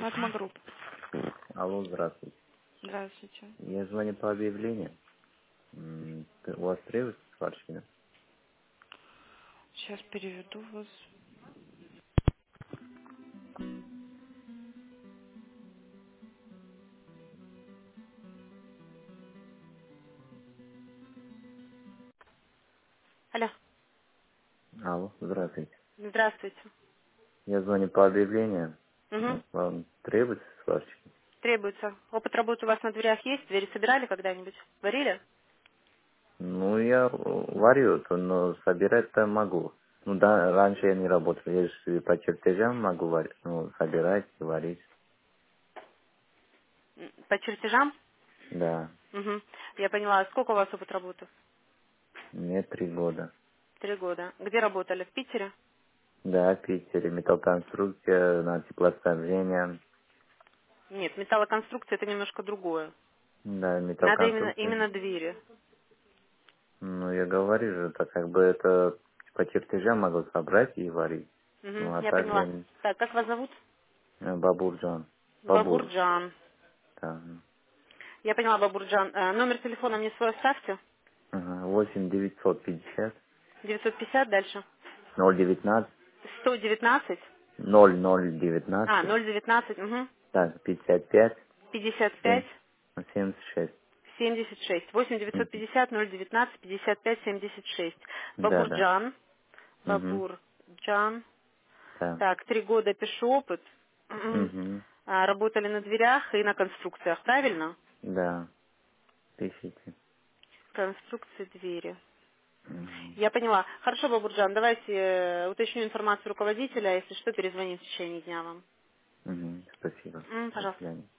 Атма Групп. Алло, здравствуйте. Здравствуйте. Я звоню по объявлению. У вас требуется сварщина? Сейчас переведу вас. Алло. Алло, здравствуйте. Здравствуйте. Я звоню по объявлению. Угу. Вам требуется сварщина? Требуется. Опыт работы у вас на дверях есть? Двери собирали когда-нибудь? Варили? Ну, я варю, но собирать-то могу. Ну да, раньше я не работал. Я же по чертежам могу варить. Ну, собирать и варить. По чертежам? Да. Угу. Я поняла. Сколько у вас опыт работы? Мне 3 года. 3 года. Где работали? В Питере? Да, в Питере. Металлоконструкция, на теплоснабжение. Нет, металлоконструкция это немножко другое. Да, Надо именно, металлоконструкция. именно двери. Ну, я говорю же, это как бы это по чертежам могу собрать и варить. Угу. Ну, а Я так я поняла. Так, как вас зовут? Бабурджан. Бабур, Бабурджан. да. Я поняла, Бабурджан. Номер телефона мне свой оставьте. Ага, 8 950 950 дальше. 019 119. 0019 019, угу. так, 55 55 7 76. 76. 8 Мгм. 950 019 55 76. Да, да. Бабурджан. Угу. Бабурджан. Да. Так, 3 года пишу опыт. Угу. Работали на дверях и на конструкциях, правильно? Да. Пишите. Конструкции двери. Угу. Я поняла. Хорошо, Бабурджан, давайте уточню информацию руководителя, если что, перезвоним в течение дня вам. Угу. Спасибо. До Пожалуйста. свидания.